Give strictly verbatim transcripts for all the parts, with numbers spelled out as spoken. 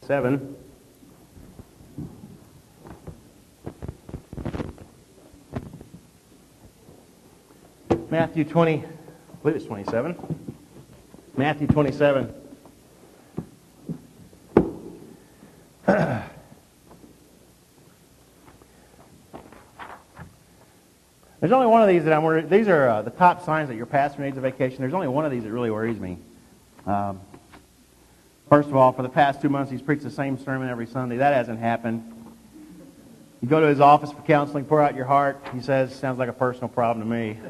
seven. Matthew twenty, I believe it's twenty-seven. Matthew twenty-seven. There's only one of these that I'm worried. These are uh, the top signs that your pastor needs a vacation. There's only one of these that really worries me. Um, first of all, for the past two months, he's preached the same sermon every Sunday. That hasn't happened. You go to his office for counseling, pour out your heart. He says, sounds like a personal problem to me.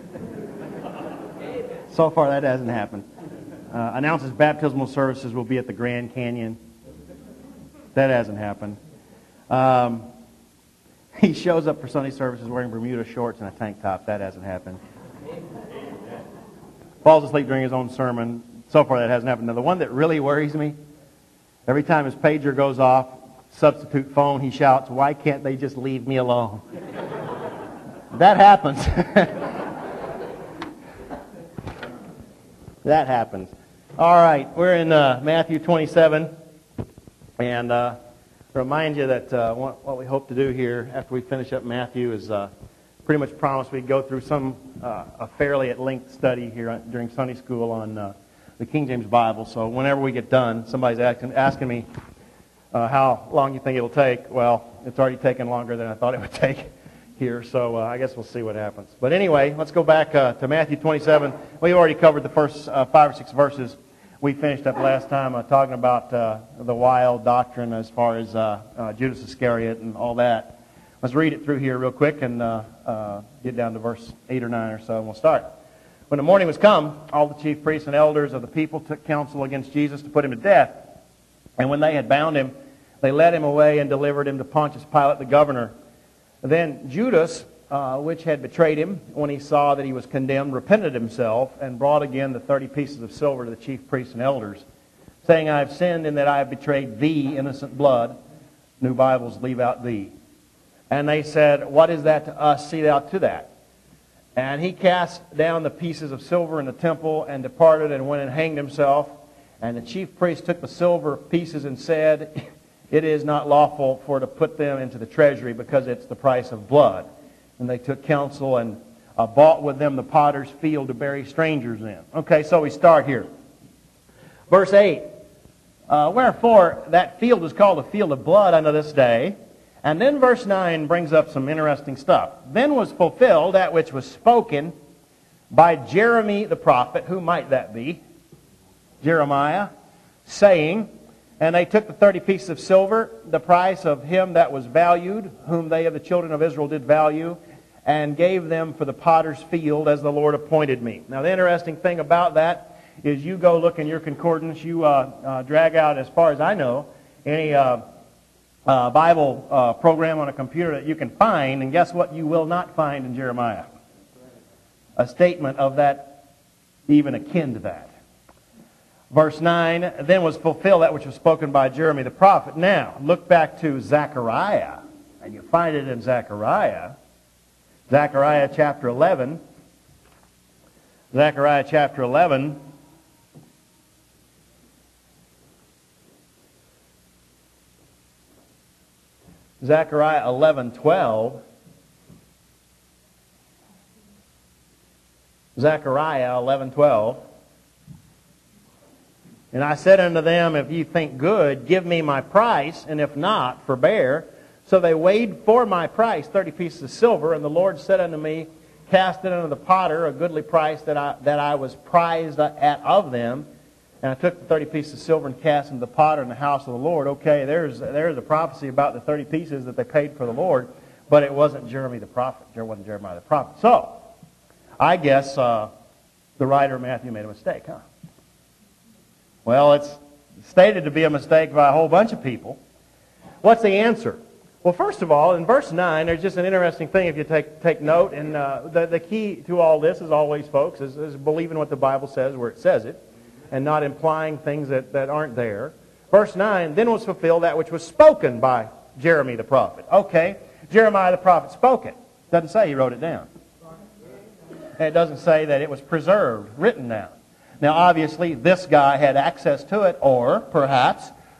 So far, that hasn't happened. Uh, announces baptismal services will be at the Grand Canyon. That hasn't happened. Um, he shows up for Sunday services wearing Bermuda shorts and a tank top. That hasn't happened. Falls asleep during his own sermon. So far, that hasn't happened. Now, the one that really worries me, every time his pager goes off, substitute phone, he shouts, "Why can't they just leave me alone?" That happens. That happens. All right, we're in uh, Matthew twenty-seven, and uh, remind you that uh, what, what we hope to do here after we finish up Matthew is uh, pretty much promise we'd go through some uh, a fairly at length study here during Sunday school on uh, the King James Bible. So whenever we get done, somebody's asking, asking me uh, how long you think it'll take. Well, it's already taken longer than I thought it would take here, so uh, I guess we'll see what happens. But anyway, let's go back uh, to Matthew twenty-seven. We already covered the first uh, five or six verses. We finished up last time uh, talking about uh, the wild doctrine as far as uh, uh, Judas Iscariot and all that. Let's read it through here real quick and uh, uh, get down to verse eight or nine or so, and we'll start. When the morning was come, all the chief priests and elders of the people took counsel against Jesus to put him to death. And when they had bound him, they led him away and delivered him to Pontius Pilate the governor. Then Judas, uh, which had betrayed him, when he saw that he was condemned, repented himself and brought again the thirty pieces of silver to the chief priests and elders, saying, "I have sinned in that I have betrayed thee, innocent blood." New Bibles leave out thee. And they said, "What is that to us? See thou to that." And he cast down the pieces of silver in the temple and departed and went and hanged himself. And the chief priest took the silver pieces and said, "It is not lawful for to put them into the treasury, because it's the price of blood." And they took counsel and uh, bought with them the potter's field to bury strangers in. Okay, so we start here. Verse eight. Uh, Wherefore that field is called a field of blood unto this day. And then verse nine brings up some interesting stuff. Then was fulfilled that which was spoken by Jeremy the prophet. Who might that be? Jeremiah, saying, "And they took the thirty pieces of silver, the price of him that was valued, whom they of the children of Israel did value, and gave them for the potter's field, as the Lord appointed me." Now the interesting thing about that is you go look in your concordance, you uh, uh, drag out, as far as I know, any uh, uh, Bible uh, program on a computer that you can find, and guess what you will not find in Jeremiah? A statement of that, even akin to that. Verse nine, then was fulfilled that which was spoken by Jeremy the prophet. Now, look back to Zechariah, and you find it in Zechariah. Zechariah chapter eleven. Zechariah chapter eleven. Zechariah eleven twelve. Zechariah eleven twelve. "And I said unto them, If ye think good, give me my price, and if not, forbear. So they weighed for my price thirty pieces of silver, and the Lord said unto me, Cast it unto the potter, a goodly price that I that I was prized at of them. And I took the thirty pieces of silver and cast them to the potter in the house of the Lord." Okay, there's there's a prophecy about the thirty pieces that they paid for the Lord, but it wasn't Jeremy the prophet. It wasn't Jeremiah the prophet. So, I guess uh, the writer of Matthew made a mistake, huh? Well, it's stated to be a mistake by a whole bunch of people. What's the answer? Well, first of all, in verse nine, there's just an interesting thing if you take take note. And uh, the, the key to all this, as always, folks, is, is believing what the Bible says where it says it, and not implying things that, that aren't there. Verse nine, then was fulfilled that which was spoken by Jeremy the prophet. Okay, Jeremiah the prophet spoke it. Doesn't say he wrote it down. And it doesn't say that it was preserved, written down. Now, obviously, this guy had access to it, or perhaps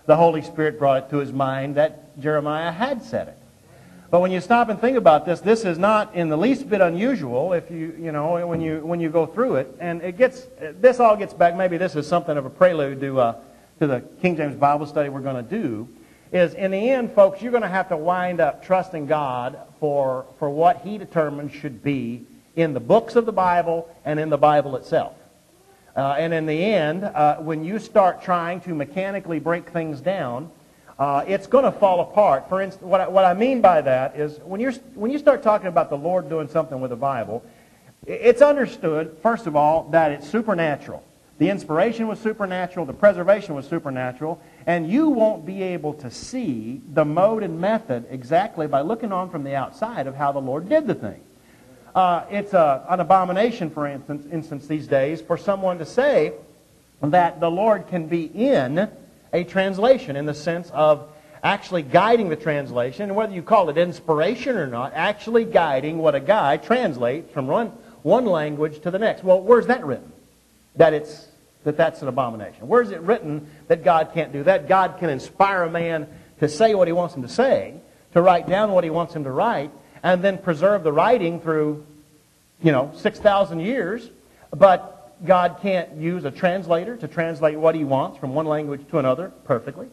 the Holy Spirit brought it to his mind that Jeremiah had said it. But when you stop and think about this, this is not in the least bit unusual if you, you know, when you when you go through it. And it gets, this all gets back, maybe this is something of a prelude to, uh, to the King James Bible study we're going to do, is in the end, folks, you're going to have to wind up trusting God for, for what He determines should be in the books of the Bible and in the Bible itself. Uh, and in the end, uh, when you start trying to mechanically break things down, uh, it's going to fall apart. For instance, what I, what I mean by that is when you're when you start talking about the Lord doing something with the Bible, it's understood, first of all, that it's supernatural. The inspiration was supernatural, the preservation was supernatural, and you won't be able to see the mode and method exactly by looking on from the outside of how the Lord did the thing. Uh, it's a, an abomination, for instance, instance these days, for someone to say that the Lord can be in a translation in the sense of actually guiding the translation, and whether you call it inspiration or not, actually guiding what a guy translates from one, one language to the next. Well, where's that written? That it's that that's an abomination. Where's it written that God can't do that? God can inspire a man to say what He wants him to say, to write down what He wants him to write, and then preserve the writing through, you know, six thousand years, but God can't use a translator to translate what He wants from one language to another perfectly.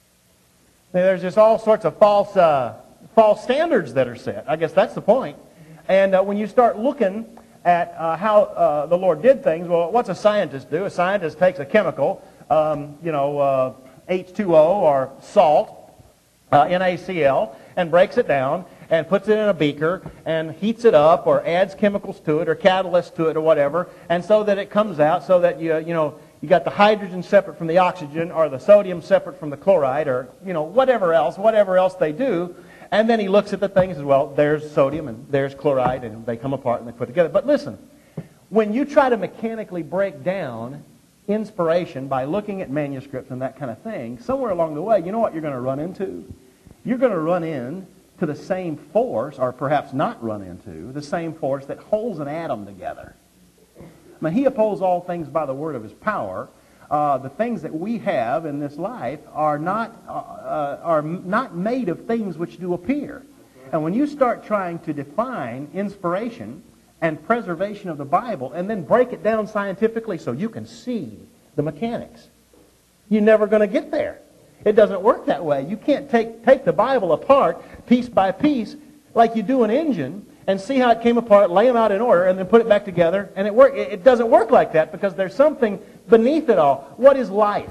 There's just all sorts of false uh, false standards that are set. I guess that's the point. And uh, when you start looking at uh, how uh, the Lord did things, well, what's a scientist do? A scientist takes a chemical, um, you know, uh, H two O or salt, uh, NaCl, and breaks it down and puts it in a beaker and heats it up or adds chemicals to it or catalysts to it or whatever, and so that it comes out so that you you know you got the hydrogen separate from the oxygen or the sodium separate from the chloride or you know whatever else, whatever else they do. And then he looks at the things as well. There's sodium and there's chloride, and they come apart and they put together. But listen, when you try to mechanically break down inspiration by looking at manuscripts and that kind of thing, somewhere along the way, you know what you're going to run into? You're going to run into the same force, or perhaps not run into, the same force that holds an atom together. I mean, He upholds all things by the word of His power. Uh, the things that we have in this life are not uh, uh, are not made of things which do appear. And when you start trying to define inspiration and preservation of the Bible and then break it down scientifically so you can see the mechanics, you're never going to get there. It doesn't work that way. You can't take take the Bible apart piece by piece like you do an engine and see how it came apart, lay them out in order, and then put it back together. And it work. It doesn't work like that because there's something beneath it all. What is life?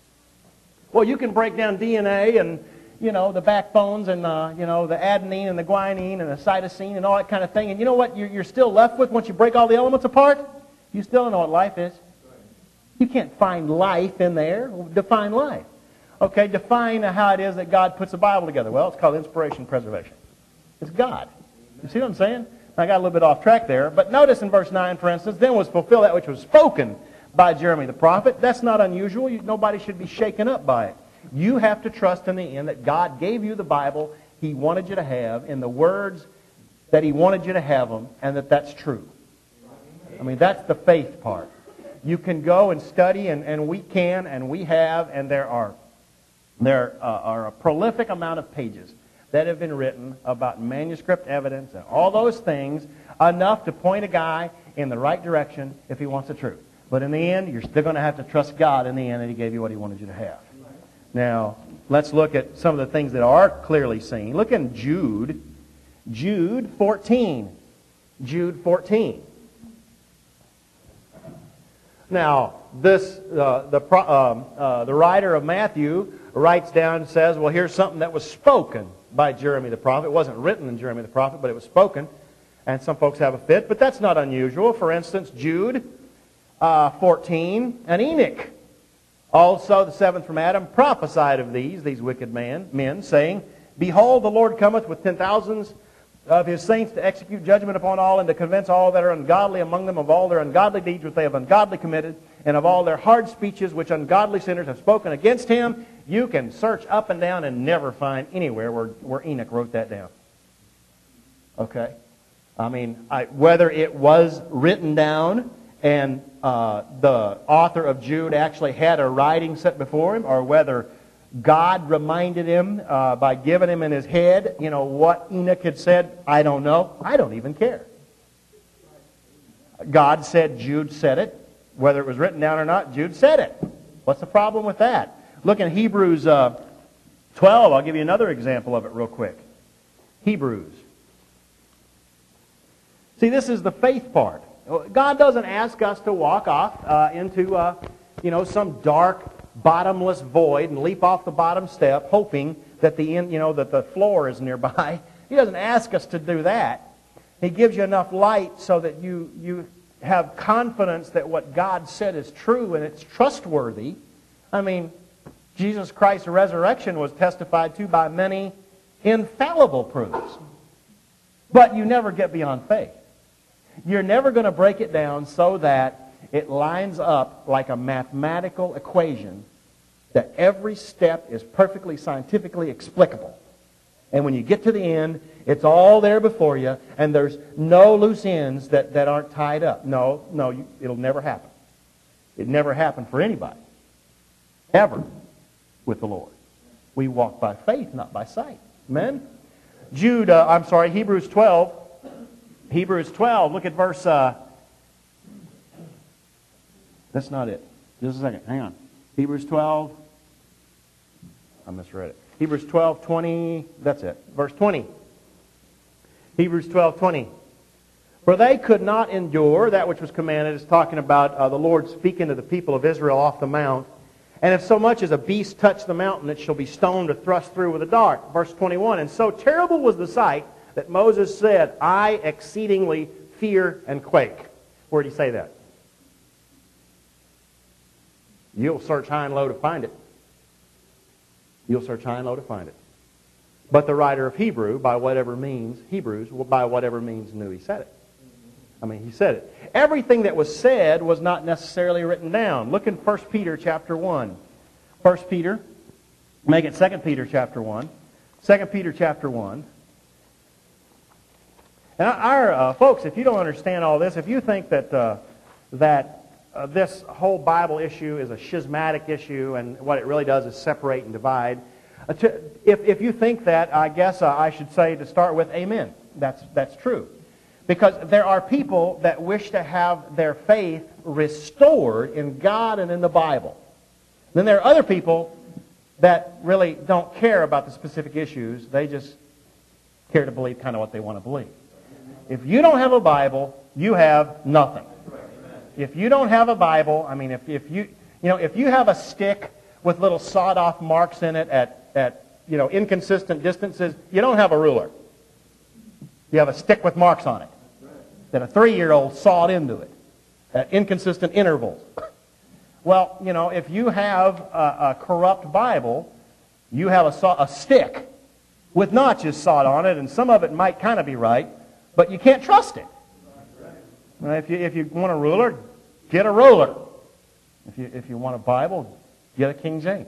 Well, you can break down D N A and, you know, the backbones and, uh, you know, the adenine and the guanine and the cytosine and all that kind of thing. And you know what you're, you're still left with once you break all the elements apart? You still don't know what life is. You can't find life in there. Define life. Okay, define how it is that God puts the Bible together. Well, it's called inspiration preservation. It's God. You see what I'm saying? I got a little bit off track there. But notice in verse nine, for instance, then was fulfilled that which was spoken by Jeremy the prophet. That's not unusual. You, nobody should be shaken up by it. You have to trust in the end that God gave you the Bible He wanted you to have in the words that He wanted you to have them, and that that's true. I mean, that's the faith part. You can go and study, and, and we can, and we have, and there are there uh, are a prolific amount of pages that have been written about manuscript evidence and all those things, enough to point a guy in the right direction if he wants the truth. But in the end, you're still going to have to trust God in the end that He gave you what He wanted you to have. Now, let's look at some of the things that are clearly seen. Look in Jude. Jude fourteen. Jude fourteen. Now, this uh, the um, uh, the writer of Matthew writes down and says, well, here's something that was spoken by Jeremy the prophet. It wasn't written in Jeremy the prophet, but it was spoken. And some folks have a fit, but that's not unusual. For instance, Jude uh, fourteen, and Enoch, also the seventh from Adam, prophesied of these, these wicked man, men, saying, behold, the Lord cometh with ten thousands of His saints to execute judgment upon all, and to convince all that are ungodly among them of all their ungodly deeds which they have ungodly committed, and of all their hard speeches which ungodly sinners have spoken against Him. You can search up and down and never find anywhere where, where Enoch wrote that down. Okay? I mean, I, whether it was written down and uh, the author of Jude actually had a writing set before him, or whether God reminded him uh, by giving him in his head, you know, what Enoch had said. I don't know. I don't even care. God said, Jude said it. Whether it was written down or not, Jude said it. What's the problem with that? Look in Hebrews uh, twelve. I'll give you another example of it real quick. Hebrews. See, this is the faith part. God doesn't ask us to walk off uh, into, uh, you know, some dark, bottomless void and leap off the bottom step, hoping that the end, you know, that the floor is nearby. He doesn't ask us to do that. He gives you enough light so that you you have confidence that what God said is true and it's trustworthy. I mean, Jesus Christ's resurrection was testified to by many infallible proofs. But you never get beyond faith. You're never going to break it down so that it lines up like a mathematical equation that every step is perfectly scientifically explicable. And when you get to the end, it's all there before you, and there's no loose ends that, that aren't tied up. No, no, you, it'll never happen. It never happened for anybody. Ever with the Lord. We walk by faith, not by sight. Amen? Jude, uh, I'm sorry, Hebrews twelve. Hebrews twelve, look at verse... Uh, that's not it. Just a second, hang on. Hebrews twelve... I misread it. Hebrews twelve, twenty, that's it. Verse twenty. Hebrews twelve, twenty. For they could not endure that which was commanded. It's talking about uh, the Lord speaking to the people of Israel off the mount. And if so much as a beast touch the mountain, it shall be stoned or thrust through with a dart. Verse twenty-one. And so terrible was the sight that Moses said, I exceedingly fear and quake. Where did he say that? You'll search high and low to find it. You'll search high and low to find it. But the writer of Hebrew, by whatever means, Hebrews, by whatever means knew he said it. I mean, he said it. Everything that was said was not necessarily written down. Look in First Peter chapter one. First Peter, make it Second Peter chapter one. Second Peter chapter one. And our uh, folks, if you don't understand all this, if you think that uh, that Uh, this whole Bible issue is a schismatic issue, and what it really does is separate and divide. Uh, to, if, if you think that, I guess uh, I should say to start with, amen. That's, that's true. Because there are people that wish to have their faith restored in God and in the Bible. Then there are other people that really don't care about the specific issues. They just care to believe kind of what they want to believe. If you don't have a Bible, you have nothing. If you don't have a Bible, I mean, if, if you you know if you have a stick with little sawed-off marks in it at at you know inconsistent distances, you don't have a ruler. You have a stick with marks on it that a three-year-old sawed into it at inconsistent intervals. Well, you know, if you have a, a corrupt Bible, you have a, saw, a stick with notches sawed on it, and some of it might kind of be right, but you can't trust it. If you, if you want a ruler, get a ruler. If you, if you want a Bible, get a King James.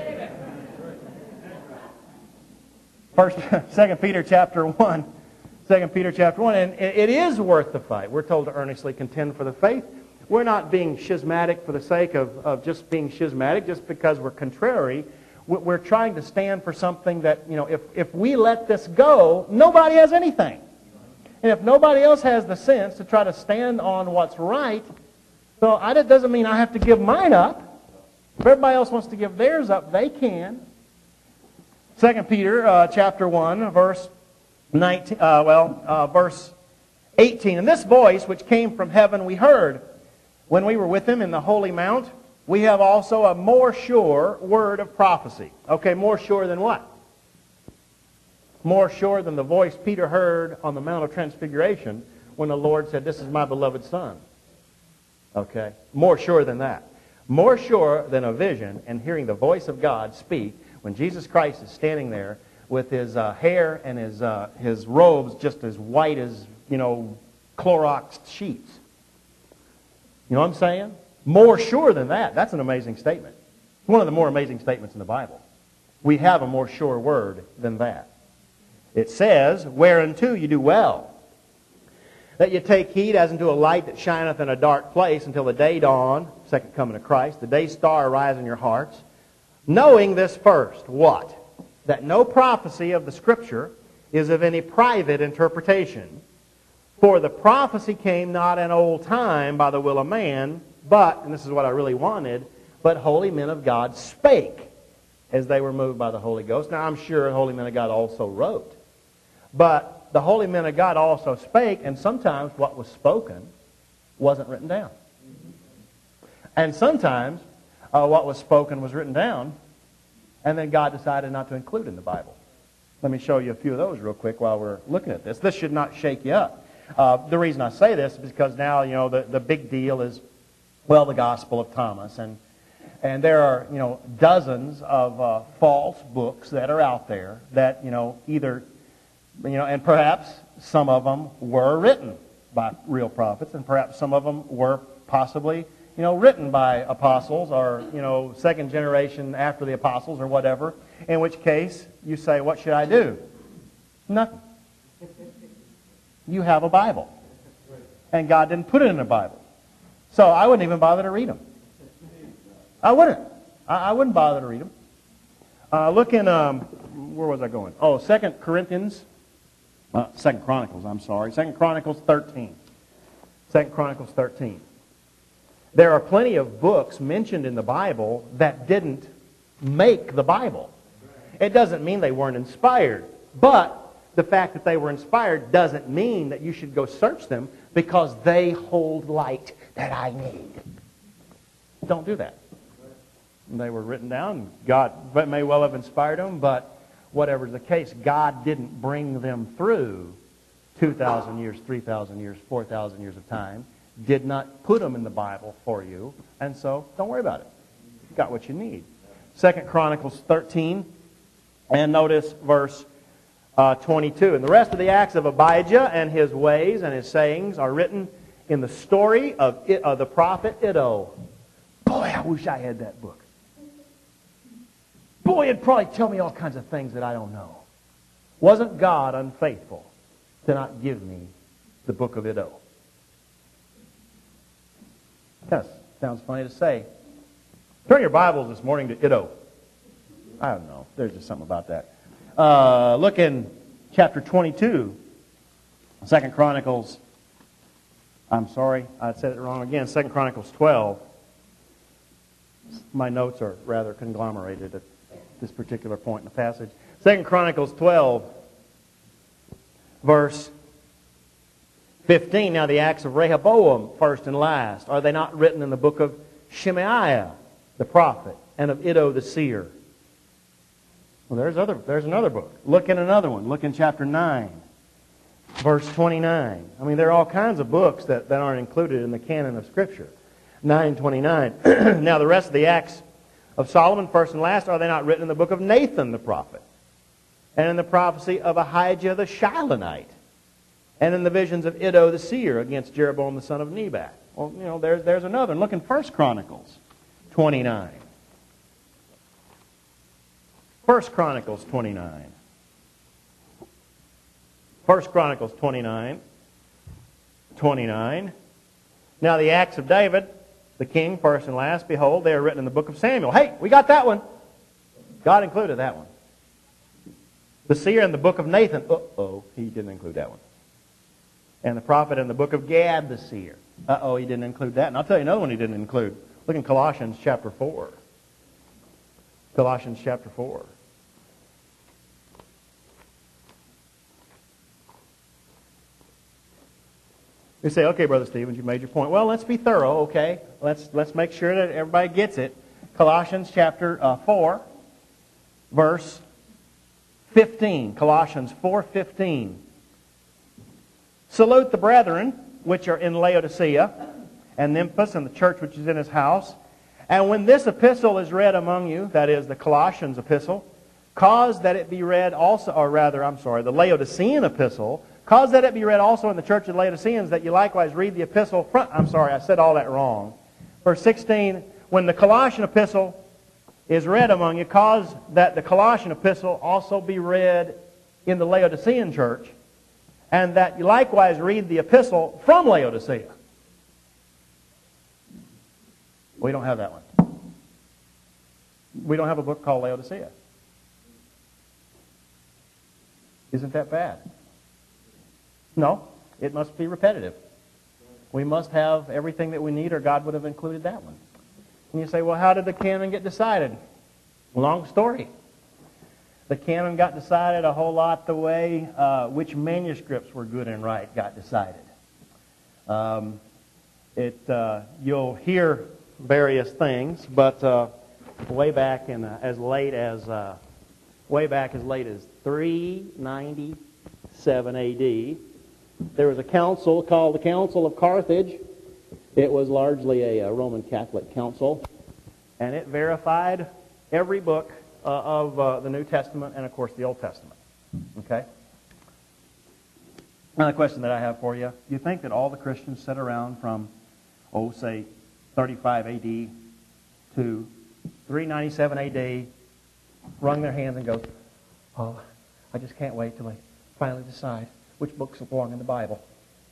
First, Second Peter chapter one. Second Peter chapter one. And it is worth the fight. We're told to earnestly contend for the faith. We're not being schismatic for the sake of, of just being schismatic, just because we're contrary. We're trying to stand for something that, you know, if, if we let this go, nobody has anything. And if nobody else has the sense to try to stand on what's right, well, that doesn't mean I have to give mine up. If everybody else wants to give theirs up, they can. Second Peter uh, chapter one, verse nineteen. Uh, well, uh, verse eighteen. And this voice which came from heaven we heard when we were with him in the holy mount. We have also a more sure word of prophecy. Okay, more sure than what? More sure than the voice Peter heard on the Mount of Transfiguration when the Lord said, this is my beloved Son. Okay? More sure than that. More sure than a vision and hearing the voice of God speak when Jesus Christ is standing there with his uh, hair and his, uh, his robes just as white as, you know, Clorox sheets. You know what I'm saying? More sure than that. That's an amazing statement. One of the more amazing statements in the Bible. We have a more sure word than that. It says, whereunto you do well, that you take heed as unto a light that shineth in a dark place until the day dawn, second coming of Christ, the day star arise in your hearts, Knowing this first, what? That no prophecy of the Scripture is of any private interpretation. For the prophecy came not in old time by the will of man, but, and this is what I really wanted, but holy men of God spake as they were moved by the Holy Ghost. Now I'm sure holy men of God also wrote. But the holy men of God also spake, and sometimes what was spoken wasn't written down. And sometimes uh, what was spoken was written down, and then God decided not to include in the Bible. Let me show you a few of those real quick while we're looking at this. This should not shake you up. Uh, the reason I say this is because now, you know, the, the big deal is, well, the Gospel of Thomas. And and there are, you know, dozens of uh, false books that are out there that, you know, either, you know, and perhaps some of them were written by real prophets, and perhaps some of them were possibly, you know, written by apostles or, you know, second generation after the apostles or whatever, in which case you say, what should I do? Nothing. You have a Bible. And God didn't put it in a Bible. So I wouldn't even bother to read them. I wouldn't. I, I wouldn't bother to read them. Uh, look in, um, where was I going? Oh, Second Corinthians, uh, Second Chronicles, I'm sorry. Second Chronicles thirteen. Second Chronicles thirteen. There are plenty of books mentioned in the Bible that didn't make the Bible. It doesn't mean they weren't inspired. But the fact that they were inspired doesn't mean that you should go search them because they hold light that I need. Don't do that. They were written down. God may well have inspired them, but whatever's the case, God didn't bring them through two thousand years, three thousand years, four thousand years of time. Did not put them in the Bible for you, and so don't worry about it. You got what you need. Second Chronicles thirteen, and notice verse uh, twenty-two. And the rest of the acts of Abijah and his ways and his sayings are written in the story of, it, of the prophet Iddo. Boy, I wish I had that book. Boy, it'd probably tell me all kinds of things that I don't know. Wasn't God unfaithful to not give me the book of Iddo? Yes, sounds funny to say. Turn your Bibles this morning to Iddo. I don't know. There's just something about that. Uh, look in chapter twenty-two, Second Chronicles. I'm sorry, I said it wrong again. Second Chronicles twelve. My notes are rather conglomerated at this particular point in the passage. Second Chronicles twelve, verse fifteen. Now the acts of Rehoboam, first and last, are they not written in the book of Shemaiah, the prophet, and of Iddo the seer? Well, there's other. There's another book. Look in another one. Look in chapter nine, verse twenty-nine. I mean, there are all kinds of books that, that aren't included in the canon of Scripture. nine twenty-nine. Now the rest of the acts of Solomon, first and last, are they not written in the book of Nathan the prophet, and in the prophecy of Ahijah the Shilonite, and in the visions of Iddo the seer against Jeroboam the son of Nebat? Well, you know, there's there's another. Look in First Chronicles twenty-nine. First Chronicles twenty-nine. First Chronicles twenty-nine. twenty-nine. Now the acts of David, the king, first and last, behold, they are written in the book of Samuel. Hey, we got that one. God included that one. The seer in the book of Nathan. Uh-oh, he didn't include that one. And the prophet in the book of Gad the seer. Uh-oh, he didn't include that. And I'll tell you another one he didn't include. Look in Colossians chapter four. Colossians chapter four. You say, okay, Brother Stevens, you made your point. Well, let's be thorough, okay? Let's let's make sure that everybody gets it. Colossians chapter uh, four, verse fifteen. Colossians four fifteen. Salute the brethren which are in Laodicea, and Nymphas, and the church which is in his house. And when this epistle is read among you, that is the Colossians epistle, cause that it be read also, or rather, I'm sorry, the Laodicean epistle, cause that it be read also in the church of Laodiceans, that you likewise read the epistle front. I'm sorry, I said all that wrong. Verse sixteen, when the Colossian epistle is read among you, cause that the Colossian epistle also be read in the Laodicean church, and that you likewise read the epistle from Laodicea. We don't have that one. We don't have a book called Laodicea. Isn't that bad? No, it must be repetitive. We must have everything that we need, or God would have included that one. And you say, well, how did the canon get decided? Long story. The canon got decided a whole lot the way uh, which manuscripts were good and right got decided. Um, it uh, you'll hear various things, but uh, way back in uh, as late as uh, way back as late as three ninety-seven A D, there was a council called the Council of Carthage. It was largely a, a Roman Catholic council, and it verified every book uh, of uh, the New Testament and, of course, the Old Testament. Okay? Another question that I have for you. You think that all the Christians sat around from, oh, say, thirty-five A D to three ninety-seven A D, wrung their hands and go, oh, I just can't wait till I finally decide which books belong in the Bible.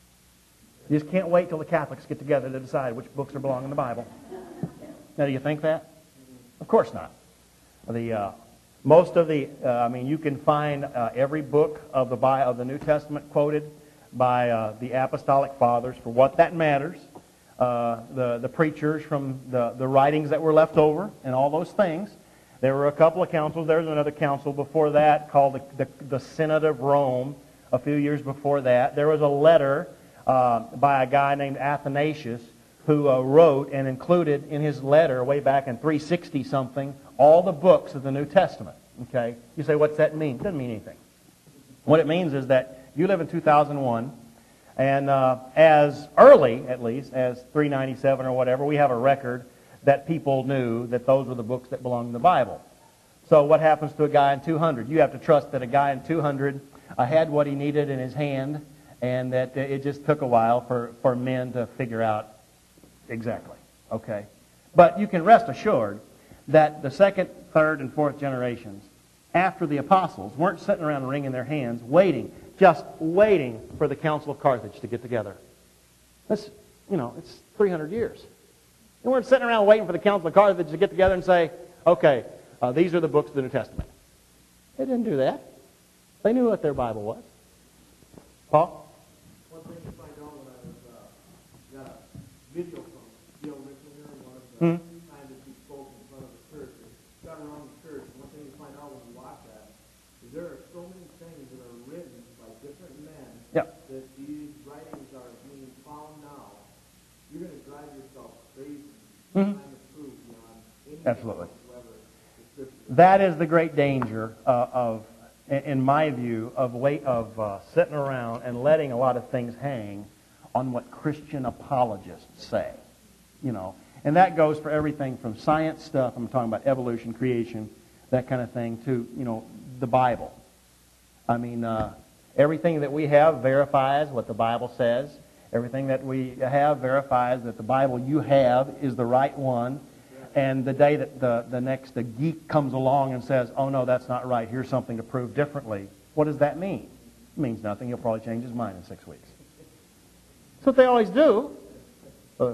You just can't wait till the Catholics get together to decide which books are belong in the Bible. Now, do you think that? Of course not. The uh, most of the, uh, I mean, you can find uh, every book of the Bi- of the New Testament quoted by uh, the Apostolic Fathers for what that matters. Uh, the the preachers from the the writings that were left over and all those things. There were a couple of councils. There was another council before that called the the, the Synod of Rome. A few years before that, there was a letter uh, by a guy named Athanasius who uh, wrote and included in his letter way back in three sixty something all the books of the New Testament. Okay, you say, what's that mean? It doesn't mean anything. What it means is that you live in two thousand one, and uh, as early, at least, as three ninety-seven or whatever, we have a record that people knew that those were the books that belonged in the Bible. So what happens to a guy in two hundred? You have to trust that a guy in two hundred uh, had what he needed in his hand, and that it just took a while for, for men to figure out exactly. Okay? But you can rest assured that the second, third, and fourth generations after the apostles weren't sitting around wringing their hands, waiting, just waiting for the Council of Carthage to get together. That's, you know, it's three hundred years. They weren't sitting around waiting for the Council of Carthage to get together and say, okay, uh, these are the books of the New Testament. They didn't do that. They knew what their Bible was. Paul? One thing to find out when I was, uh, got a video from Gail Ricklinger, one of the Hmm. times that he spoke in front of the church, and got around the church. One thing you find out when you watch that is there are so many things that are written by different men Yep. that these writings are being found now. You're going to drive yourself crazy Mhm. trying to prove beyond any Absolutely. whatsoever the Scripture. That is the great danger uh, of, in my view, of wait of uh, sitting around and letting a lot of things hang on what Christian apologists say. You know, and that goes for everything from science stuff. I'm talking about evolution, creation, that kind of thing, to you know the Bible. I mean, uh, everything that we have verifies what the Bible says. Everything that we have verifies that the Bible you have is the right one. And the day that the, the next the geek comes along and says, oh, no, that's not right, here's something to prove differently, what does that mean? It means nothing. He'll probably change his mind in six weeks. That's what they always do. Uh,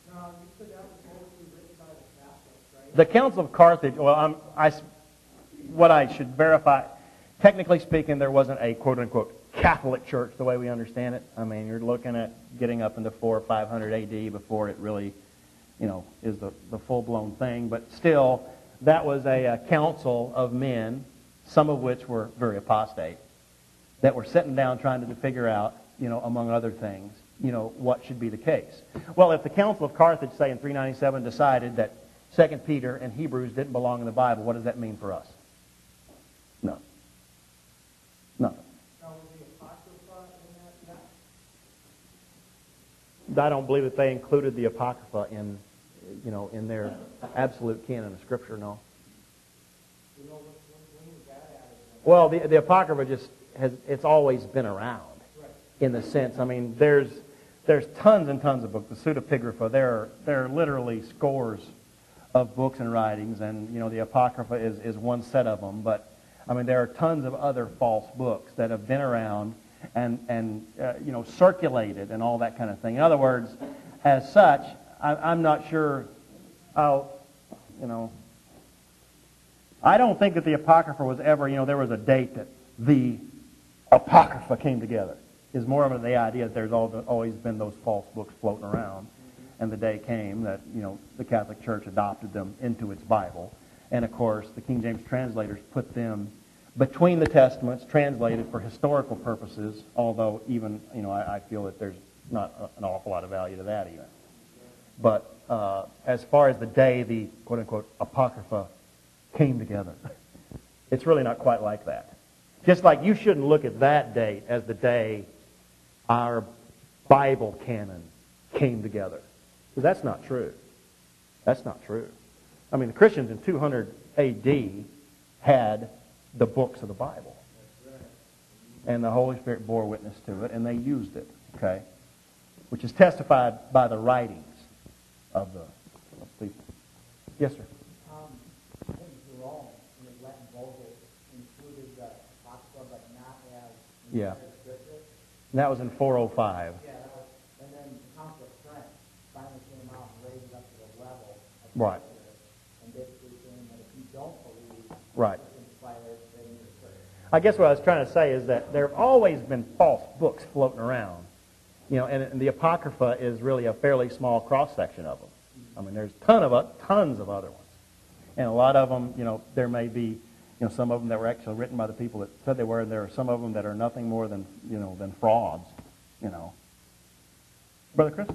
the Council of Carthage, well, I'm, I, what I should verify, technically speaking, there wasn't a quote-unquote Catholic church the way we understand it. I mean, you're looking at getting up into four or five hundred A D before it really, you know, is the, the full-blown thing. But still, that was a, a council of men, some of which were very apostate, that were sitting down trying to figure out, you know, among other things, you know, what should be the case. Well, if the Council of Carthage, say in three ninety-seven, decided that Second Peter and Hebrews didn't belong in the Bible, what does that mean for us? No. Nothing. I don't believe that they included the Apocrypha in, you know, in their absolute canon of Scripture, no. Well, the, the Apocrypha just has, it's always been around in the sense, I mean, there's there's tons and tons of books. The Pseudepigrapha, there are, there are literally scores of books and writings, and, you know, the Apocrypha is, is one set of them, but, I mean, there are tons of other false books that have been around and, and uh, you know, circulated and all that kind of thing. In other words, as such, I, I'm not sure how, you know, I don't think that the Apocrypha was ever, you know, there was a date that the Apocrypha came together. It's more of the idea that there's always been those false books floating around, and the day came that, you know, the Catholic Church adopted them into its Bible. And, of course, the King James translators put them between the Testaments, translated for historical purposes, although even, you know, I, I feel that there's not a, an awful lot of value to that even. But uh, as far as the day the, quote-unquote, Apocrypha came together, it's really not quite like that. Just like you shouldn't look at that date as the day our Bible canon came together. Because that's not true. That's not true. I mean, the Christians in two hundred A D had the books of the Bible. And the Holy Spirit bore witness to it, and they used it, okay? Which is testified by the writings of the people. Yes, sir? Um, I think Jerome, in his Latin Vulgate, included the Apocrypha, but not as Yeah. scripture. And that was in four oh five. Yeah, that was, and then the Council of Trent finally came out and raised it up to the level of Right. scripture, and basically saying that if you don't believe Right. it's inspired, then you're cursed. I guess what I was trying to say is that there have always been false books floating around. You know, and, and the Apocrypha is really a fairly small cross-section of them. I mean, there's ton of, uh, tons of other ones. And a lot of them, you know, there may be, you know, some of them that were actually written by the people that said they were, and there are some of them that are nothing more than, you know, than frauds, you know. Brother Chris?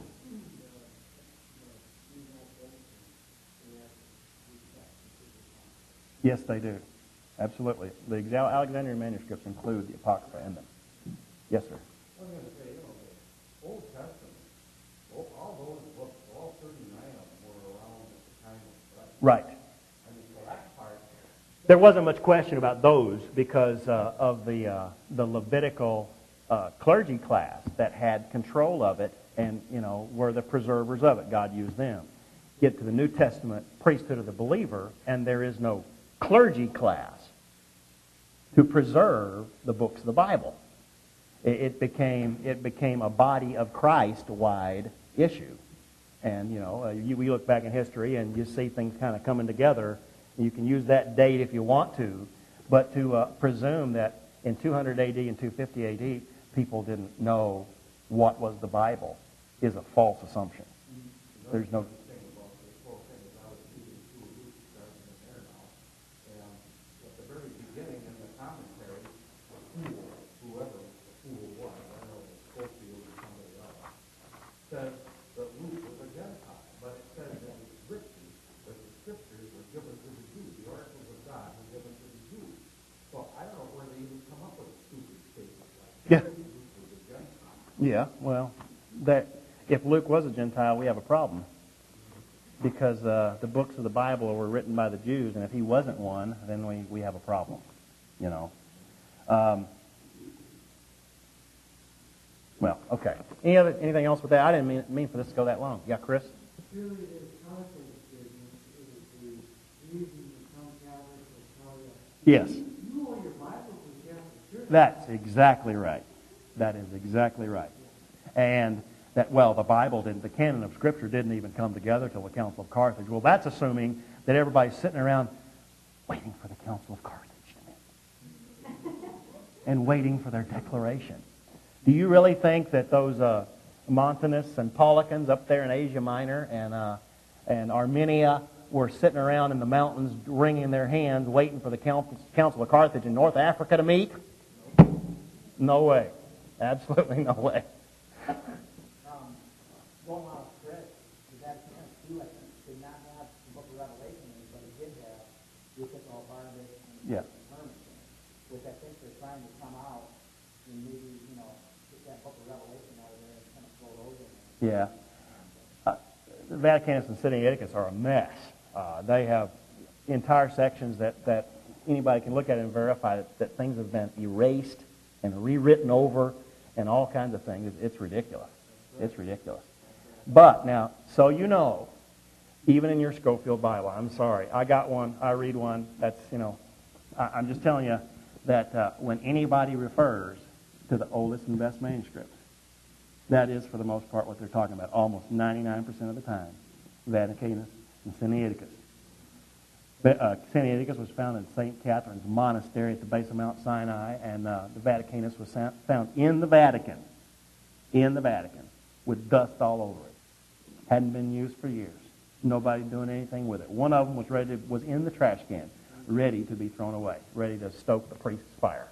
Yes, they do. Absolutely. The Exa- Alexandrian manuscripts include the Apocrypha in them. Yes, sir. I was going to say, you know, the Old Testament, all, all those books, all thirty-nine of them were around at the time of Christ. Right. I mean, so that part, There wasn't much question about those because uh, of the uh, the Levitical uh, clergy class that had control of it and, you know, were the preservers of it. God used them. Get to the New Testament priesthood of the believer, and there is no clergy class to preserve the books of the Bible. It, it became it became a body of Christ-wide issue. And, you know, uh, you, we look back in history and you see things kind of coming together. You can use that date if you want to, but to uh, presume that in two hundred A D and two fifty A D people didn't know what was the Bible is a false assumption. There's no... thing about this whole thing is I was reading through Luke starting in there now, and at the very beginning in the commentary, the fool, whoever the fool was, I don't know if it's Schofield or somebody else, says that Luke was a Gentile, but it says that it was written that the scriptures were given to the Jews, the oracles of God were given to the Jews. So I don't know where they even come up with a stupid statement like Yeah. that. Luke was a Gentile. Yeah, well, that if Luke was a Gentile, we have a problem. Because uh, the books of the Bible were written by the Jews, and if he wasn't one, then we, we have a problem, you know. Um, well, okay. Any other, anything else with that? I didn't mean, mean for this to go that long. Yeah, Chris? Really, the conflict business is the reason to come Catholics will tell you, Yes. you owe your Bible to the Catholic Church. That's exactly right. That is exactly right. And that, well, the Bible didn't, the canon of Scripture didn't even come together till the Council of Carthage. Well, that's assuming that everybody's sitting around waiting for the Council of Carthage to meet and waiting for their declaration. Do you really think that those uh, Montanists and Paulicians up there in Asia Minor and uh, and Armenia were sitting around in the mountains wringing their hands waiting for the Council, Council of Carthage in North Africa to meet? No way. Absolutely no way. Um, going out of script, the Vatican too, I think, did not have the book of Revelation in it, but it did have the Epistle of Barnabas and Yeah. Hermas in it, which I think they're trying to come out and maybe, you know, get that book of Revelation out of there and kind of float over there. Yeah. Uh, the Vaticanus and Sinaiticus are a mess. Uh, they have entire sections that, that anybody can look at and verify that, that things have been erased and rewritten over and all kinds of things. It's, it's ridiculous. It's ridiculous. But now, so you know, even in your Schofield Bible, I'm sorry, I got one, I read one, that's, you know, I, I'm just telling you that uh, when anybody refers to the oldest and best manuscripts, that is, for the most part, what they're talking about. Almost ninety-nine percent of the time, Vaticanus and Sinaiticus. Uh, Sinaiticus was found in Saint Catherine's Monastery at the base of Mount Sinai, and uh, the Vaticanus was found in the Vatican, in the Vatican, with dust all over it. Hadn't been used for years. Nobody doing anything with it. One of them was ready to, was in the trash can, ready to be thrown away, ready to stoke the priest's fire.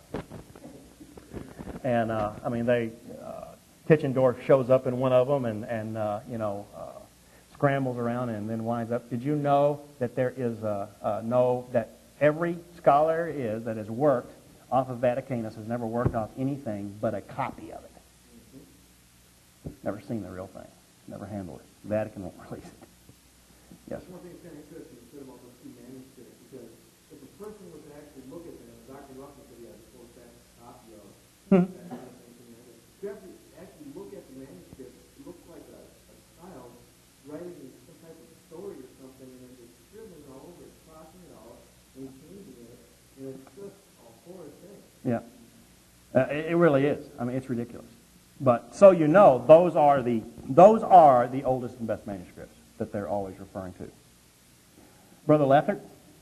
And uh, I mean, they uh, Tischendorf shows up in one of them, and and uh, you know. Uh, scrambles around and then winds up. Did you know that there is a, a no, that every scholar is that has worked off of Vaticanus has never worked off anything but a copy of it. Never seen the real thing. Never handled it. The Vatican won't release it. Yes? One thing that's kind of interesting you said about those two manuscripts, because if a person was to actually look at them, and Doctor Ruffin said he had a full text copy of Hmm. that kind of thing, if you have to actually look at the manuscript, it looks like a, a child writing some type of story or something, and then just scribbling all over it, crossing it all, and changing it, and it's just a horrid thing. Yeah. Uh, it, it really is. I mean, it's ridiculous. But so you know, those are the those are the oldest and best manuscripts that they're always referring to. Brother Leffert?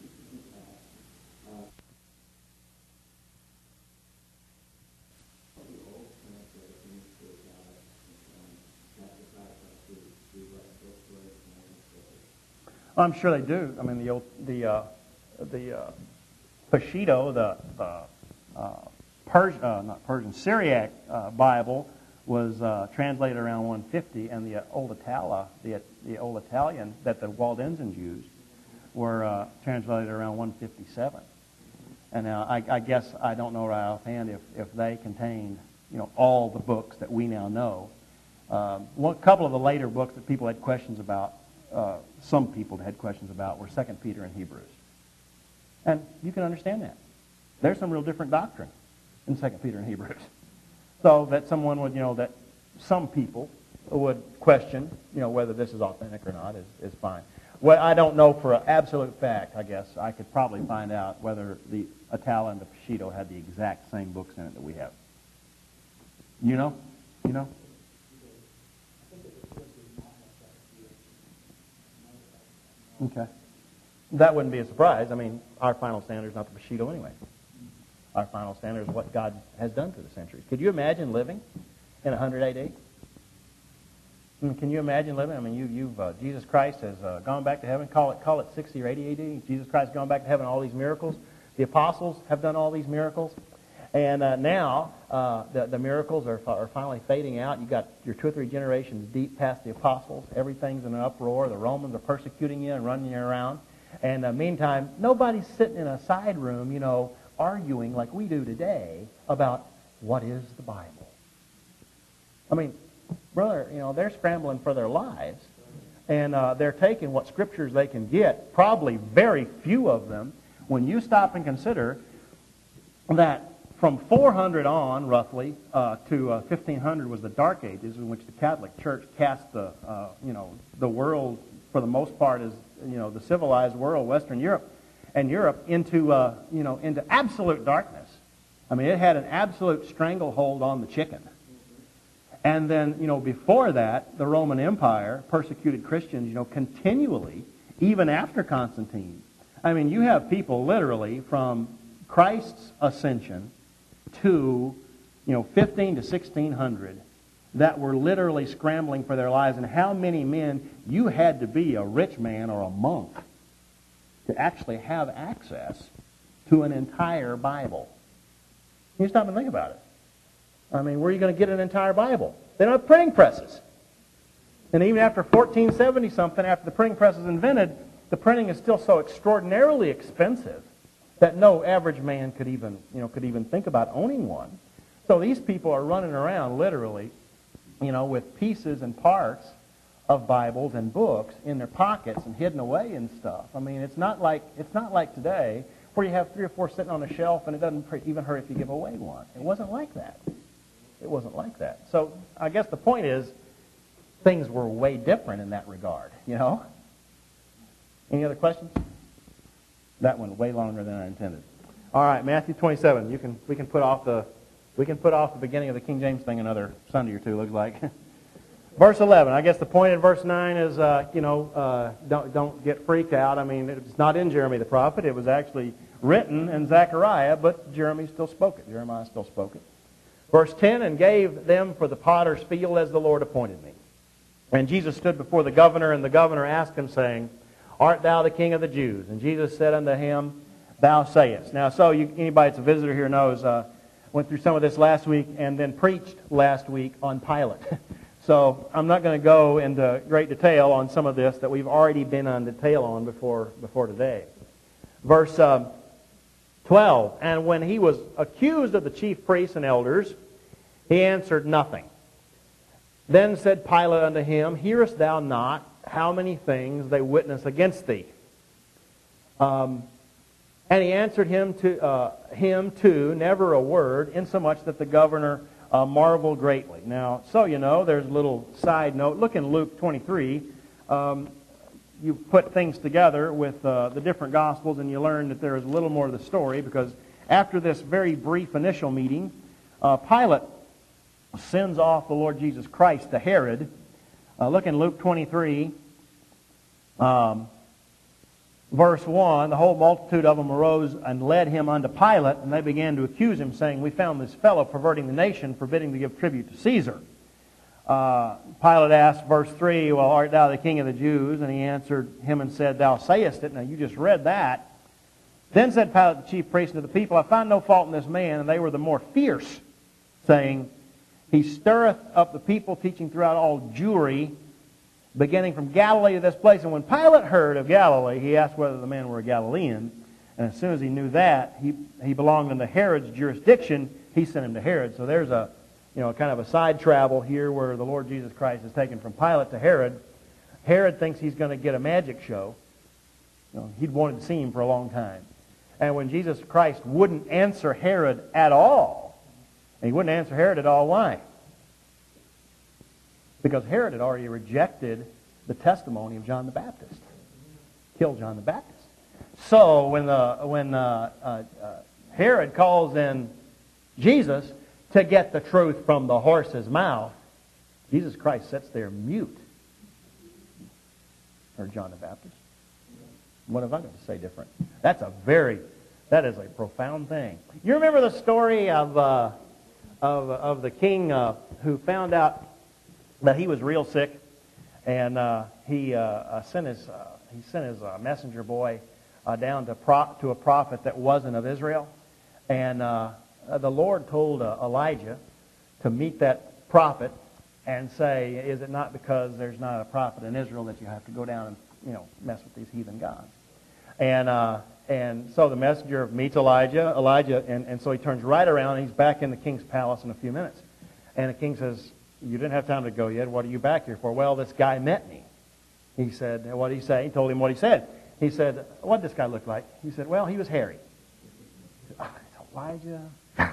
I'm sure they do. I mean, the old, the uh, the uh, Peshitta, the the uh, Persian, uh, not Persian, Syriac uh, Bible was uh, translated around one fifty, and the uh, Old Itala, the the Old Italian that the Waldensians used, were uh, translated around one fifty-seven. And uh, I, I guess I don't know right offhand if if they contained, you know, all the books that we now know. Um, one couple of the later books that people had questions about. Uh, some people had questions about were Second Peter and Hebrews. And you can understand that. There's some real different doctrine in Second Peter and Hebrews. So that someone would, you know, that some people would question, you know, whether this is authentic or not is, is fine. Well, I don't know for an absolute fact, I guess. I could probably find out whether the Atala and the Peshitta had the exact same books in it that we have. You know? You know? Okay. That wouldn't be a surprise. I mean, our final standard is not the Peshitta anyway. Our final standard is what God has done through the centuries. Could you imagine living in one hundred A D? I mean, can you imagine living? I mean, you, you've uh, Jesus Christ has uh, gone back to heaven. Call it, call it sixty or eighty A D. Jesus Christ has gone back to heaven. All these miracles. The apostles have done all these miracles, and uh, now uh, the, the miracles are, are finally fading out. You got your two or three generations deep past the apostles. Everything's in an uproar. The Romans are persecuting you and running you around. And uh, meantime, nobody's sitting in a side room, you know, arguing like we do today about what is the Bible. I mean, brother, you know, they're scrambling for their lives, and uh, they're taking what scriptures they can get, probably very few of them, when you stop and consider that from four hundred on, roughly, uh, to uh, fifteen hundred was the Dark Ages, in which the Catholic Church cast the, uh, you know, the world, for the most part, as, you know, the civilized world, Western Europe, and Europe, into, uh, you know, into absolute darkness. I mean, it had an absolute stranglehold on the chicken. And then, you know, before that, the Roman Empire persecuted Christians, you know, continually, even after Constantine. I mean, you have people literally from Christ's ascension to, you know, fifteen to sixteen hundred that were literally scrambling for their lives. And how many men, you had to be a rich man or a monk to actually have access to an entire Bible. You stop and think about it. I mean, where are you going to get an entire Bible? They don't have printing presses. And even after fourteen seventy something, after the printing press is invented, the printing is still so extraordinarily expensive that no average man could even, you know, could even think about owning one. So these people are running around literally, you know, with pieces and parts of Bibles and books in their pockets and hidden away and stuff. I mean, it's not like it's not like today where you have three or four sitting on a shelf and it doesn't even hurt if you give away one. It wasn't like that. It wasn't like that. So I guess the point is things were way different in that regard, you know? Any other questions? That one way longer than I intended. All right, Matthew twenty-seven. You can we can put off the we can put off the beginning of the King James thing another Sunday or two, looks like. Verse eleven. I guess the point in verse nine is, uh, you know, uh, don't, don't get freaked out. I mean, it's not in Jeremy the prophet. It was actually written in Zechariah, but Jeremy still spoke it. Jeremiah still spoke it. Verse ten, and gave them for the potter's field as the Lord appointed me. And Jesus stood before the governor, and the governor asked him, saying, Art thou the king of the Jews? And Jesus said unto him, Thou sayest. Now, so you, anybody that's a visitor here knows, uh, went through some of this last week and then preached last week on Pilate. So I'm not going to go into great detail on some of this that we've already been on detail on before, before today. Verse uh, twelve, and when he was accused of the chief priests and elders, he answered nothing. Then said Pilate unto him, Hearest thou not how many things they witness against thee? Um, and he answered him to uh, him too, never a word, insomuch that the governor uh, marveled greatly. Now, so you know, there's a little side note. Look in Luke twenty-three. Um, you put things together with uh, the different Gospels, and you learn that there is a little more to the story, because after this very brief initial meeting, uh, Pilate sends off the Lord Jesus Christ to Herod. Uh, look in Luke twenty-three, um, verse one. The whole multitude of them arose and led him unto Pilate, and they began to accuse him, saying, We found this fellow perverting the nation, forbidding to give tribute to Caesar. Uh, Pilate asked, verse three, Well, art thou the king of the Jews? And he answered him and said, Thou sayest it. Now, you just read that. Then said Pilate, the chief priest, unto the people, I find no fault in this man. And they were the more fierce, saying, He stirreth up the people, teaching throughout all Jewry, beginning from Galilee to this place. And when Pilate heard of Galilee, he asked whether the man were a Galilean. And as soon as he knew that, he, he belonged unto Herod's jurisdiction, he sent him to Herod. So there's a, you know, kind of a side travel here where the Lord Jesus Christ is taken from Pilate to Herod. Herod thinks he's going to get a magic show. You know, he'd wanted to see him for a long time. And when Jesus Christ wouldn't answer Herod at all, and he wouldn't answer Herod at all, why? Because Herod had already rejected the testimony of John the Baptist. Killed John the Baptist. So when, the, when uh, uh, uh, Herod calls in Jesus to get the truth from the horse's mouth, Jesus Christ sits there mute. Or John the Baptist. What have I got to say different? That's a very, that is a profound thing. You remember the story of... Uh, Of, of the king uh, who found out that he was real sick, and uh, he uh, uh, sent his uh, he sent his uh, messenger boy uh, down to pro- to a prophet that wasn't of Israel, and uh, the Lord told uh, Elijah to meet that prophet and say, "Is it not because there's not a prophet in Israel that you have to go down and you know mess with these heathen gods?" And uh, And so the messenger meets Elijah, Elijah, and, and so he turns right around and he's back in the king's palace in a few minutes. And the king says, you didn't have time to go yet. What are you back here for? Well, this guy met me. He said, what did he say? He told him what he said. He said, what did this guy look like? He said, well, he was hairy. He said, oh, it's Elijah.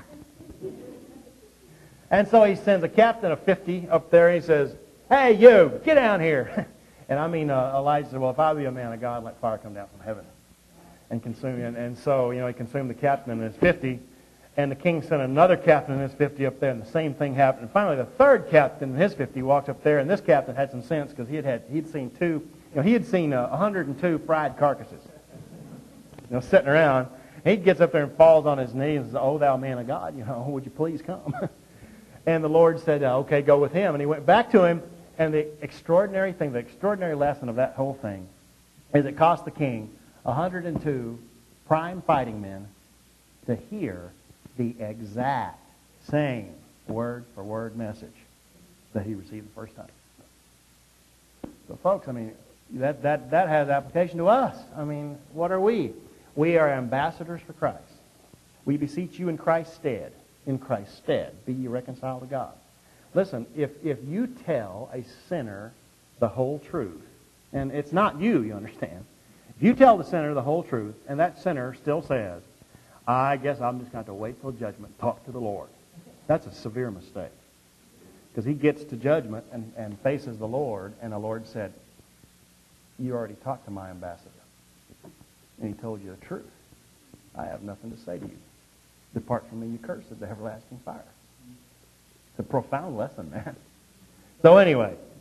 And so he sends a captain of fifty up there and he says, hey, you, get down here. And I mean, uh, Elijah said, well, if I be a man of God, let fire come down from heaven and consume you. And, and so, you know, he consumed the captain and his fifty. And the king sent another captain and his fifty up there, and the same thing happened. And finally, the third captain and his fifty walked up there, and this captain had some sense because he had, had he'd seen two, you know, he had seen uh, one hundred two fried carcasses, you know, sitting around. And he gets up there and falls on his knees and says, "Oh, thou man of God, you know, would you please come?" And the Lord said, uh, "Okay, go with him." And he went back to him. And the extraordinary thing, the extraordinary lesson of that whole thing, is it cost the king one hundred two prime fighting men to hear the exact same word-for-word message that he received the first time. So, folks, I mean, that, that, that has application to us. I mean, what are we? We are ambassadors for Christ. We beseech you in Christ's stead, in Christ's stead, be ye reconciled to God. Listen, if, if you tell a sinner the whole truth, and it's not you, you understand, if you tell the sinner the whole truth, and that sinner still says, I guess I'm just going to have to wait till judgment, talk to the Lord. That's a severe mistake. Because he gets to judgment and, and faces the Lord, and the Lord said, you already talked to my ambassador. And he told you the truth. I have nothing to say to you. Depart from me, you cursed, the everlasting fire. It's a profound lesson, man. So anyway,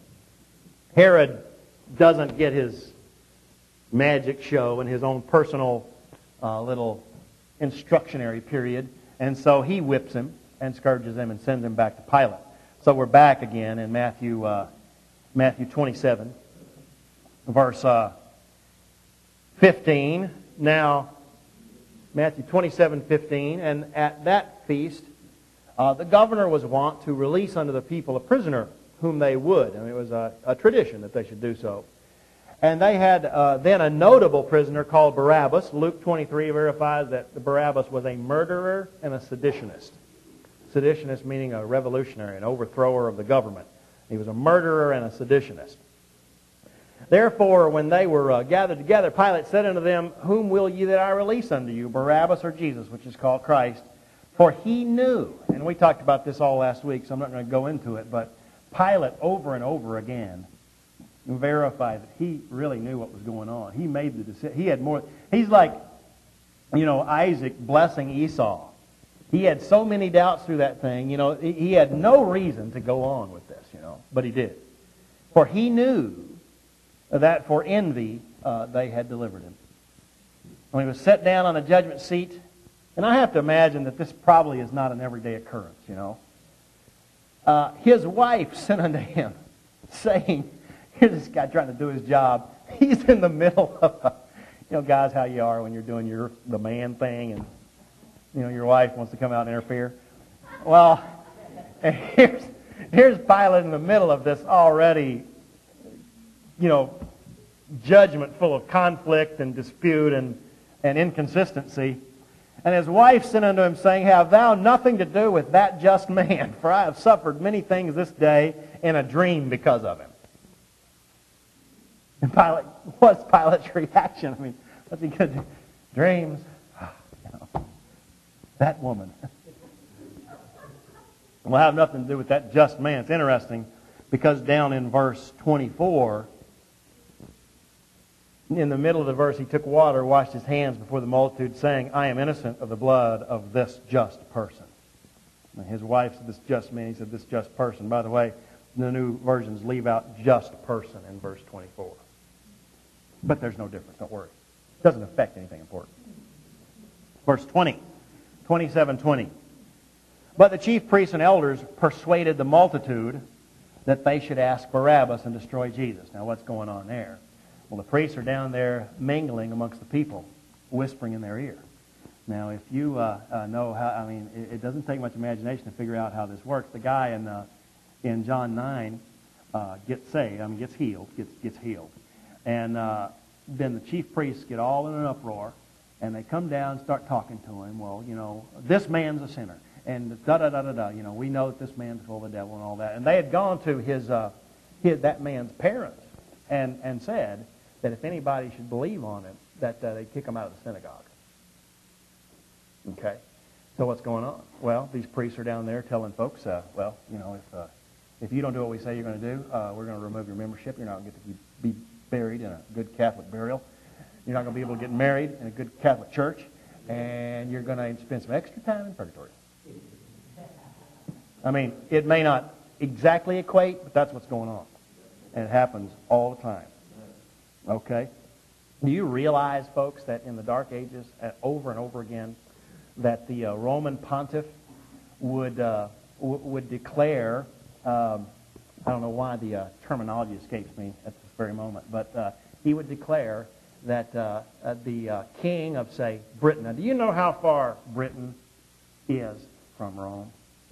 Herod doesn't get his magic show and his own personal uh, little instructionary period, and so he whips him and scourges him and sends him back to Pilate. So we're back again in Matthew uh, Matthew twenty-seven, verse uh, fifteen. Now, Matthew twenty-seven, fifteen, and at that feast, uh, the governor was wont to release unto the people a prisoner whom they would. I mean, it was a, a tradition that they should do so. And they had uh, then a notable prisoner called Barabbas. Luke twenty-three verifies that Barabbas was a murderer and a seditionist. Seditionist meaning a revolutionary, an overthrower of the government. He was a murderer and a seditionist. Therefore, when they were uh, gathered together, Pilate said unto them, Whom will ye that I release unto you, Barabbas or Jesus, which is called Christ? For he knew, and we talked about this all last week, so I'm not going to go into it, but Pilate over and over again verified that he really knew what was going on. He made the decision. He had more. He's like, you know, Isaac blessing Esau. He had so many doubts through that thing. You know, he had no reason to go on with this, you know, but he did. For he knew that for envy uh, they had delivered him. When he was set down on a judgment seat, and I have to imagine that this probably is not an everyday occurrence, you know. Uh, his wife sent unto him, saying, here's this guy trying to do his job. He's in the middle of, a, you know, guys, how you are when you're doing your the man thing, and you know your wife wants to come out and interfere. Well, and here's here's Pilate in the middle of this already, you know, judgment full of conflict and dispute and and inconsistency. And his wife sent unto him, saying, Have thou nothing to do with that just man? For I have suffered many things this day in a dream because of him. And Pilate, what's Pilate's reaction? I mean, what's he going to do? Dreams? Oh, you know, that woman. Will have nothing to do with that just man. It's interesting because down in verse twenty-four, in the middle of the verse, he took water, washed his hands before the multitude, saying, I am innocent of the blood of this just person. And his wife said, this just man. He said, this just person. By the way, the new versions leave out just person in verse twenty-four. But there's no difference, don't worry. It doesn't affect anything important. Verse twenty, twenty-seven twenty. But the chief priests and elders persuaded the multitude that they should ask Barabbas and destroy Jesus. Now what's going on there? Well, the priests are down there mingling amongst the people, whispering in their ear. Now, if you uh, uh, know how, I mean, it, it doesn't take much imagination to figure out how this works. The guy in uh, in John nine uh, gets saved, I mean, gets healed, gets gets healed, and uh, then the chief priests get all in an uproar, and they come down and start talking to him. Well, you know, this man's a sinner, and da da da da da. You know, we know that this man's full of the devil and all that. And they had gone to his, uh, his that man's parents, and and said that if anybody should believe on him, that uh, they'd kick him out of the synagogue. Okay, so what's going on? Well, these priests are down there telling folks, uh, well, you know, if uh, if you don't do what we say you're going to do, uh, we're going to remove your membership. You're not going to get to be buried in a good Catholic burial. You're not going to be able to get married in a good Catholic church, and you're going to spend some extra time in purgatory. I mean, it may not exactly equate, but that's what's going on, and it happens all the time. Okay? Do you realize, folks, that in the Dark Ages, uh, over and over again, that the uh, Roman pontiff would uh, w- would declare, um, I don't know why the uh, terminology escapes me at this very moment, but uh, he would declare that uh, uh, the uh, king of, say, Britain. Now, do you know how far Britain is from Rome?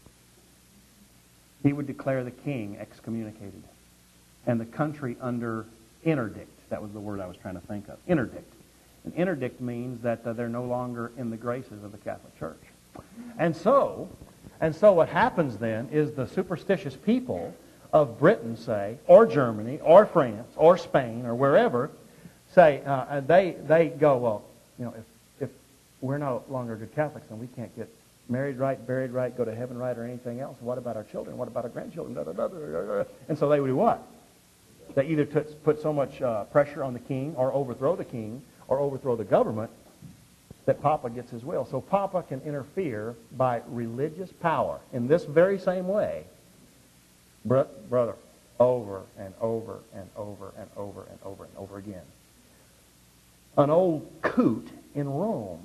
He would declare the king excommunicated and the country under interdict. That was the word I was trying to think of. Interdict. An interdict means that uh, they're no longer in the graces of the Catholic Church. And so, and so what happens then is the superstitious people of Britain, say, or Germany, or France, or Spain, or wherever, say, uh, they they go, well, you know, if if we're no longer good Catholics, then we can't get married right, buried right, go to heaven right, or anything else. What about our children? What about our grandchildren? Da, da, da, da, da, da. And so they would do what? They either t- put so much uh, pressure on the king, or overthrow the king, or overthrow the government, that Papa gets his will. So Papa can interfere by religious power in this very same way. Bro- brother, over and over and over and over and over and over again. An old coot in Rome.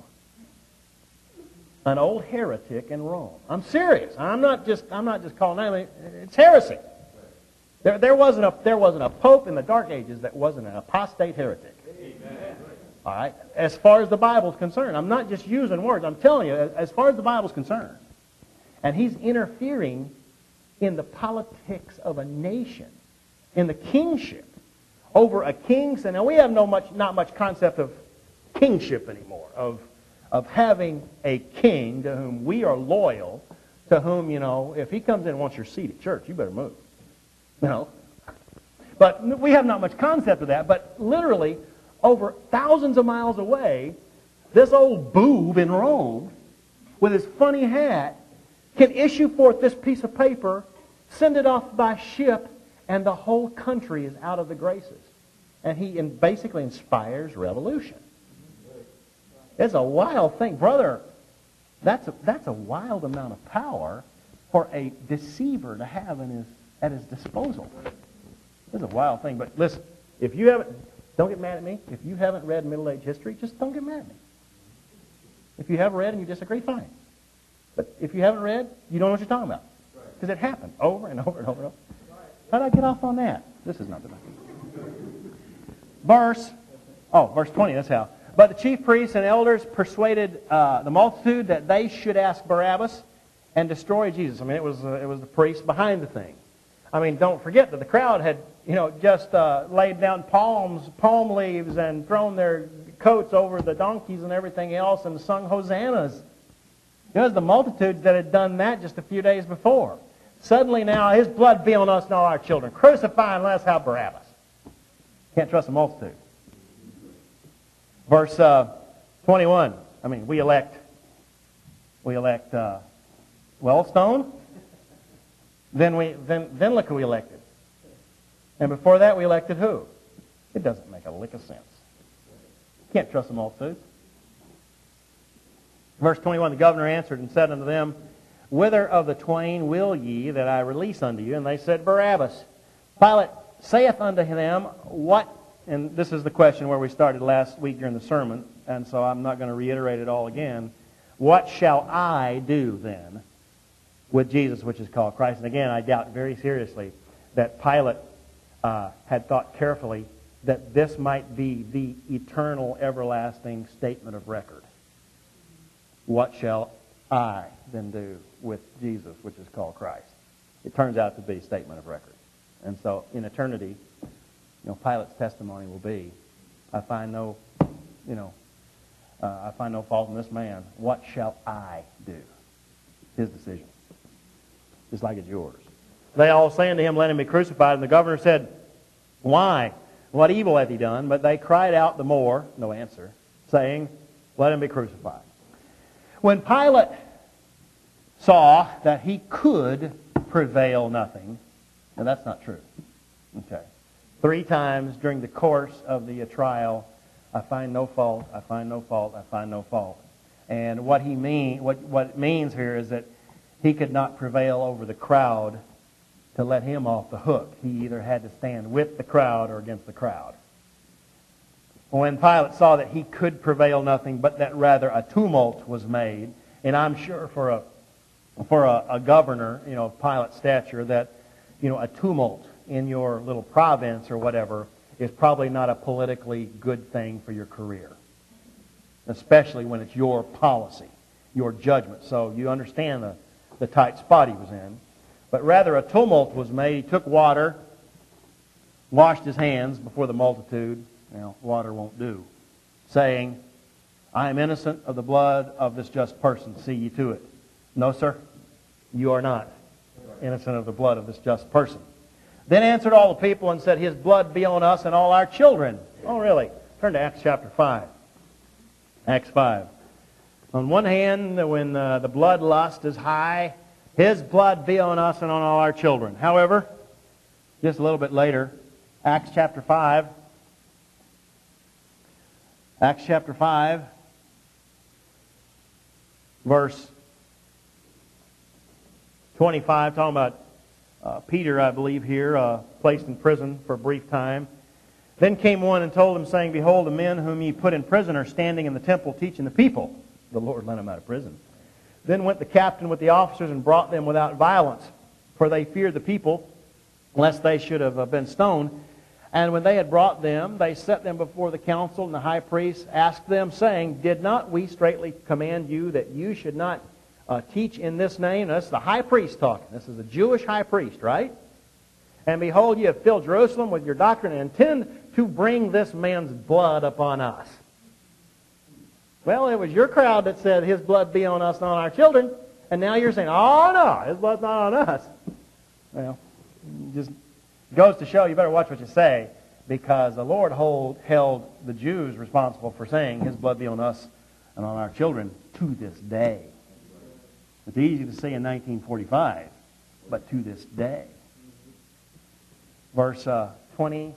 An old heretic in Rome. I'm serious. I'm not just I'm not just calling names. It's heresy. There, there wasn't a there wasn't a pope in the Dark Ages that wasn't an apostate heretic. Amen. All right. As far as the Bible's concerned, I'm not just using words. I'm telling you, as far as the Bible's concerned, and he's interfering in the politics of a nation, in the kingship, over a king's. And now we have no much not much concept of kingship anymore. Of of having a king to whom we are loyal, to whom, you know, if he comes in and wants your seat at church, you better move. You know. But we have not much concept of that. But literally, over thousands of miles away, this old boob in Rome, with his funny hat, can issue forth this piece of paper, send it off by ship, and the whole country is out of the graces. And he in basically inspires revolution. It's a wild thing. Brother, that's a, that's a wild amount of power for a deceiver to have in his, at his disposal. It's a wild thing. But listen, if you haven't, don't get mad at me. If you haven't read Middle Age history, just don't get mad at me. If you have read and you disagree, fine. But if you haven't read, you don't know what you're talking about. Because it happened over and over and over and over. How did I get off on that? This is not the verse. Oh, verse twenty, that's how. But the chief priests and elders persuaded uh, the multitude that they should ask Barabbas and destroy Jesus. I mean, it was uh, it was the priests behind the thing. I mean, don't forget that the crowd had, you know, just uh, laid down palms, palm leaves, and thrown their coats over the donkeys and everything else, and sung hosannas. It was the multitudes that had done that just a few days before. Suddenly now, his blood be on us and all our children. Crucify and let us have Barabbas. Can't trust the multitude. Verse uh, twenty-one. I mean, we elect, we elect uh, Wellstone. Then we then then look who we elected. And before that, we elected who? It doesn't make a lick of sense. Can't trust the multitude. Verse twenty-one. The governor answered and said unto them, Whither of the twain will ye that I release unto you? And they said, Barabbas. Pilate saith unto them, What? And this is the question where we started last week during the sermon, and so I'm not going to reiterate it all again. What shall I do then with Jesus, which is called Christ? And again, I doubt very seriously that Pilate uh, had thought carefully that this might be the eternal, everlasting statement of record. What shall I then do with Jesus, which is called Christ? It turns out to be a statement of record. And so in eternity, you know, Pilate's testimony will be, I find no, you know, uh, I find no fault in this man. What shall I do? His decision. Just like it's yours. They all saying to him, Let him be crucified. And the governor said, Why? What evil hath he done? But they cried out the more, no answer, saying, Let him be crucified. When Pilate saw that he could prevail nothing, and that's not true. Okay. Three times during the course of the trial, I find no fault, I find no fault, I find no fault. And what he mean, what, what it means here is that he could not prevail over the crowd to let him off the hook. He either had to stand with the crowd or against the crowd. When Pilate saw that he could prevail nothing, but that rather a tumult was made, and I'm sure for a for a, a governor, you know, of Pilate's stature, that, you know, a tumult in your little province or whatever is probably not a politically good thing for your career, especially when it's your policy, your judgment. So you understand the, the tight spot he was in. But rather a tumult was made. He took water, washed his hands before the multitude. Now, water won't do. Saying, I am innocent of the blood of this just person. See ye to it. No, sir, you are not innocent of the blood of this just person. Then answered all the people and said, His blood be on us and all our children. Oh, really? Turn to Acts chapter five. Acts five. On one hand, when uh, the bloodlust is high, His blood be on us and on all our children. However, just a little bit later, Acts chapter five. Acts chapter five, verse twenty-five, talking about uh, Peter, I believe here, uh, placed in prison for a brief time. Then came one and told him, saying, Behold, the men whom ye put in prison are standing in the temple teaching the people. The Lord let them out of prison. Then went the captain with the officers and brought them without violence, for they feared the people, lest they should have been stoned. And when they had brought them, they set them before the council, and the high priest asked them, saying, Did not we straitly command you that you should not uh, teach in this name? Now, this is the high priest talking. This is a Jewish high priest, right? And behold, ye have filled Jerusalem with your doctrine, and intend to bring this man's blood upon us. Well, it was your crowd that said his blood be on us and on our children, and now you're saying, oh no, his blood's not on us. Well, just goes to show you better watch what you say, because the Lord hold, held the Jews responsible for saying his blood be on us and on our children to this day. It's easy to say in nineteen forty-five, but to this day. Verse uh, twenty-six,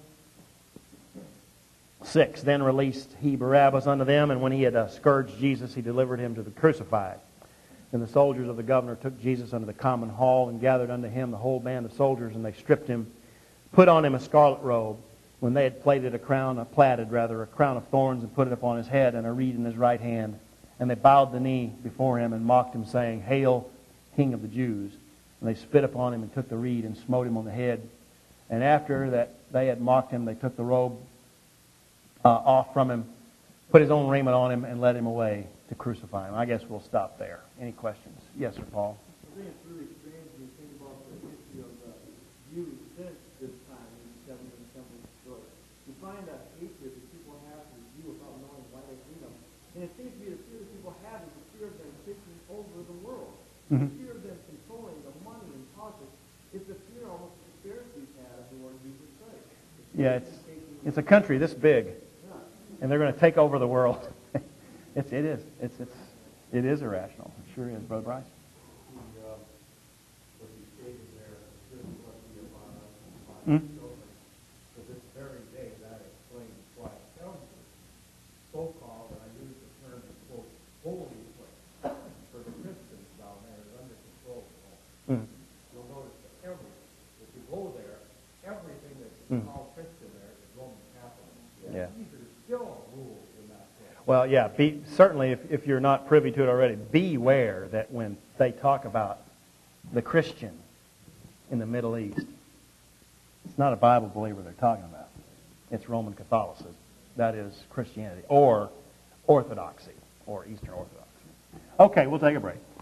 Then released he Barabbas unto them, and when he had uh, scourged Jesus, he delivered him to the crucified. And the soldiers of the governor took Jesus unto the common hall, and gathered unto him the whole band of soldiers, and they stripped him, put on him a scarlet robe, when they had plaited a crown, a platted rather, a crown of thorns, and put it upon his head, and a reed in his right hand. And they bowed the knee before him, and mocked him, saying, Hail, King of the Jews! And they spit upon him, and took the reed, and smote him on the head. And after that they had mocked him, they took the robe uh, off from him, put his own raiment on him, and led him away to crucify him. I guess we'll stop there. Any questions? Yes, sir, Paul? I think it's really strange when you think about the history of the Jews since this time in the seven and temple destroyed. You find a hatred that people have for the Jew without knowing why they hate them. And it seems to be the fear that people have is the fear of them taking over the world. Mm-hmm. The fear of them controlling the money and politics. It's the fear almost the Pharisees had of the Lord Jesus Christ. Yeah, it's, it's a country this big, and they're going to take over the world. it's, it is. It's, it's, it is irrational. It sure is, Brother Bryce. The, uh, what you stated there, this is what we upon us and upon Mm. our children. To this very day, that explains why Calvary, so-called, and I use the term, quote, holy place, for the Christians down there is under control. Mm. You'll notice that every, if you go there, everything that's Mm. called Christian there is Roman Catholic. Yeah. These are still rules in that place. Well, yeah, be, certainly if, if you're not privy to it already, beware that when they talk about the Christian in the Middle East, it's not a Bible believer they're talking about. It's Roman Catholicism. That is Christianity, or Orthodoxy, or Eastern Orthodoxy. Okay, we'll take a break.